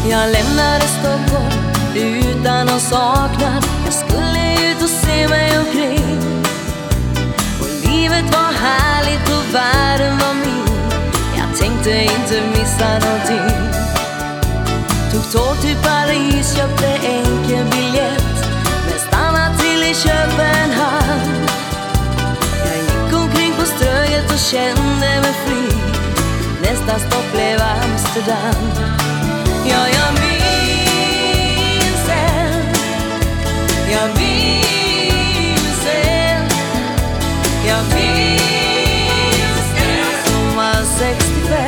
Jag lämnade Stockholm utan att sakna. Jag skulle ut och se mig omkring. Och livet var härligt och världen var min. Jag tänkte inte missa någonting. Tog tåg till Paris, köpte enkel biljett, men stannade till i Köpenhamn. Jag gick omkring på Ströget och kände mig fri. Nästa stopp blev Amsterdam. Ja, jag minns en, jag minns en, jag minns en som var 65.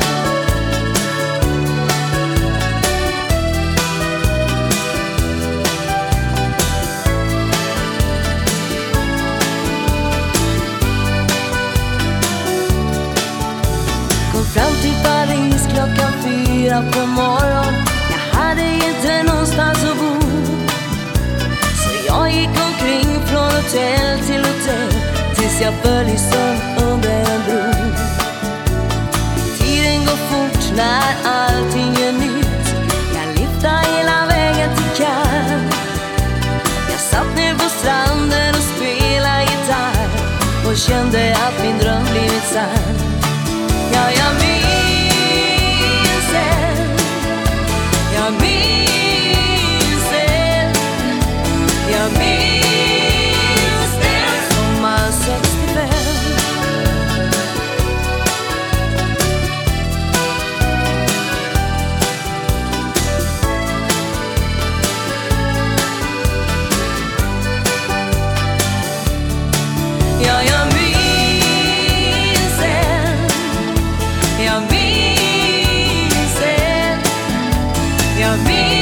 Kom fram till Paris klockan 4 på morgon. Jag hade inte någonstans att bo, så jag gick omkring från hotell till hotell tills jag föll i sömn under en bro. Tiden går fort när allting är nytt. Jag liftade hela vägen till Cannes. Jag satt ner på stranden och spelade gitarr och kände att min dröm blivit sann. Ja, jag minns en, jag minns en, jag minns en som var 65. Ja, jag minns en, jag minns en, jag minns